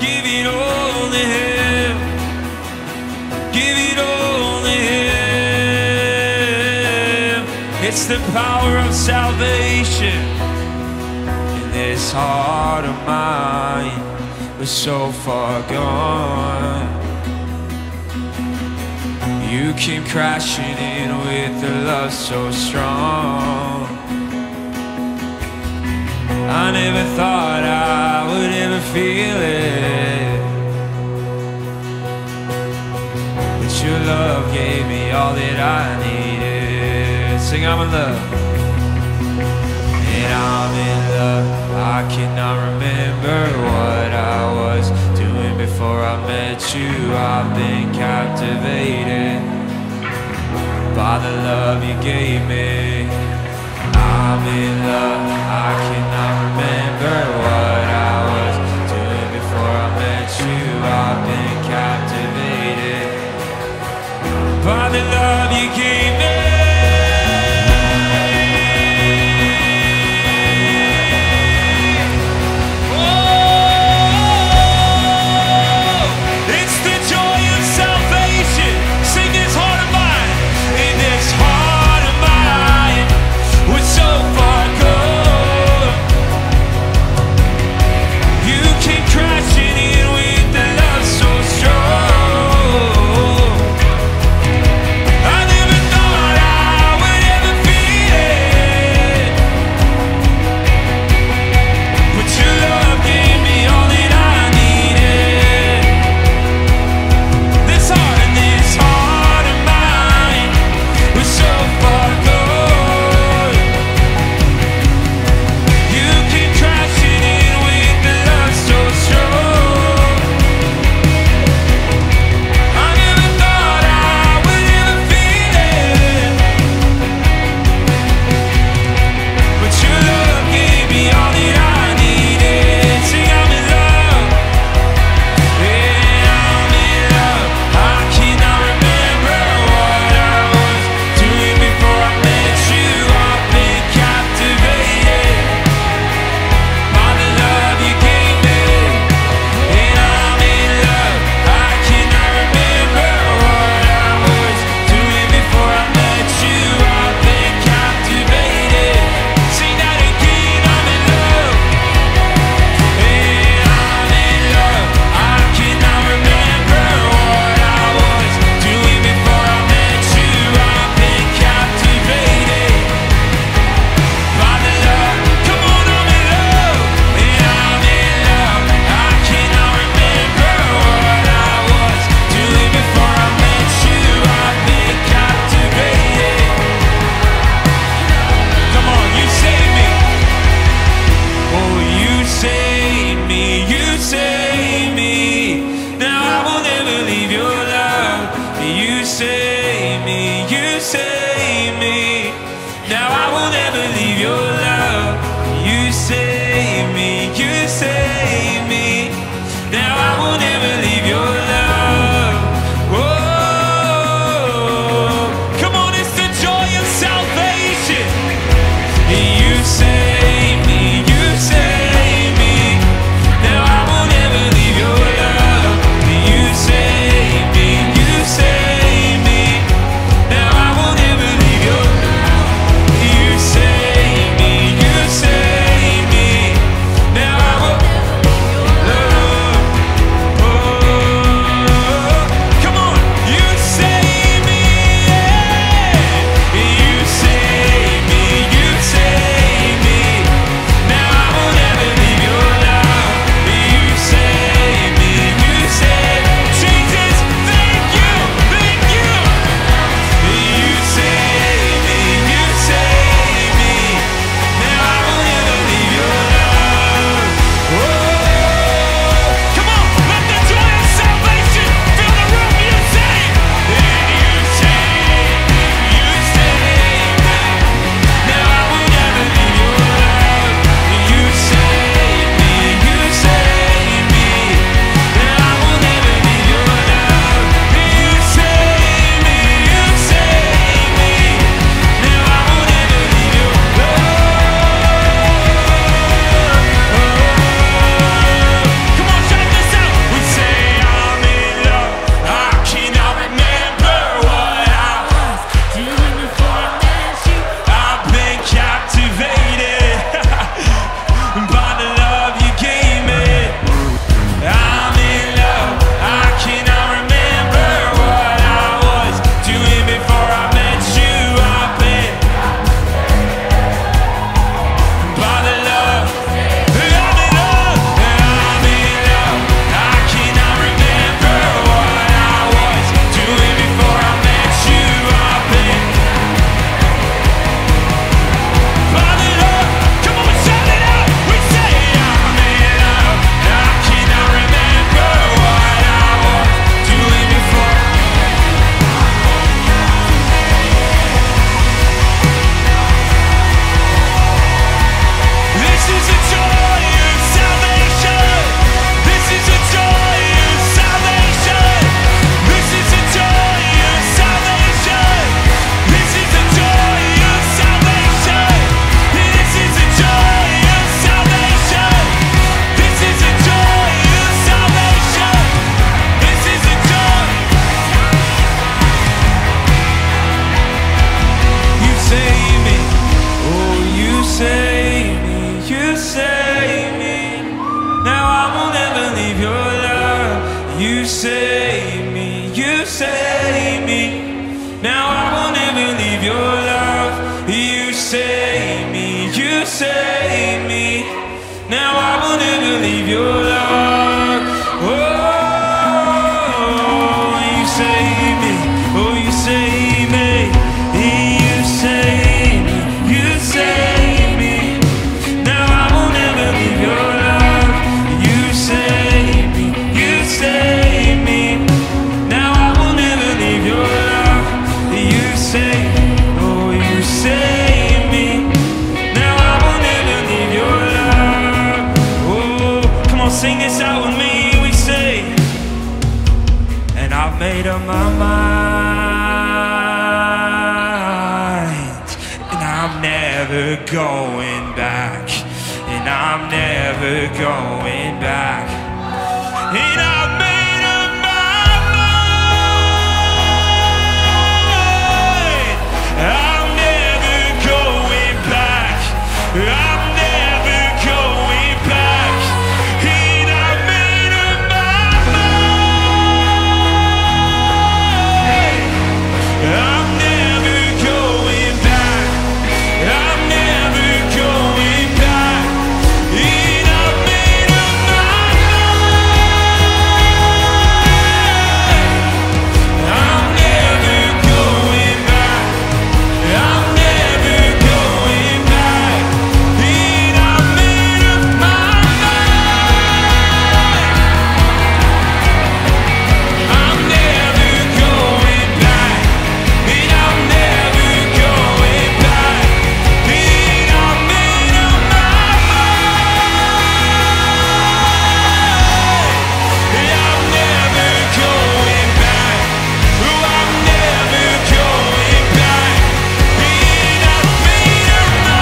Give it all to Him. Give it all to Him. It's the power of salvation in this heart of mine. We're so far gone. You came crashing in with a love so strong. I never thought I would ever feel it, but your love gave me all that I needed. Sing, I'm in love. And I'm in love. I cannot remember what I was doing before I met you. I've been captivated by the love you gave me. I'm in love. I cannot remember what I was doing before I met you. I've been captivated by the love you gave me. So far gone. Now I will never leave your love. Oh, you save me. Oh, you save me. You save me. You save me. Now I will never leave your love. You save me. You save me. Now I will never leave your love. You save me. Oh, you save me. Now I will never leave your love. Oh, come on, sing this out with me. We say, and I've made up my mind, and I'm never going back, and I'm never going back, and I've made up my mind. I'm never going back. I'm never going back. And I've made up my mind. I'm never going back. I'm never going back. And I've made up my mind. I'm never going back. I'm never going back. And I've made up my mind. I'm never going back. And I'm never going back. And I've made up my mind. And I'm never going back. Oh, I'm never going back. And I've made up my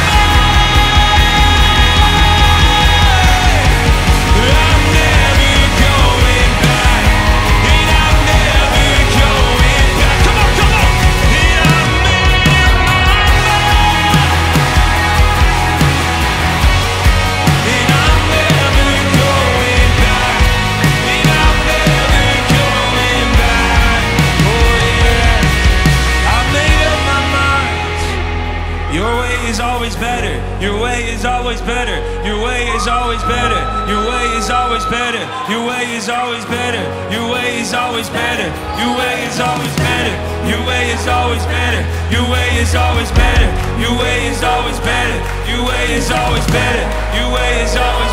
mind. I'm never going back. And I'm never going back. Come on, come on. And I've made up my mind. And I'm never going back. And I'm never going back. Oh yeah, I made up my mind. Your way is always better. Your way is always better. Your way is always better. Your way is always better. Your way is always better. Your way is always better. Your way is always better. Your way is always better. Your way is always better. Your way is always better. Your way is always better. Your way is always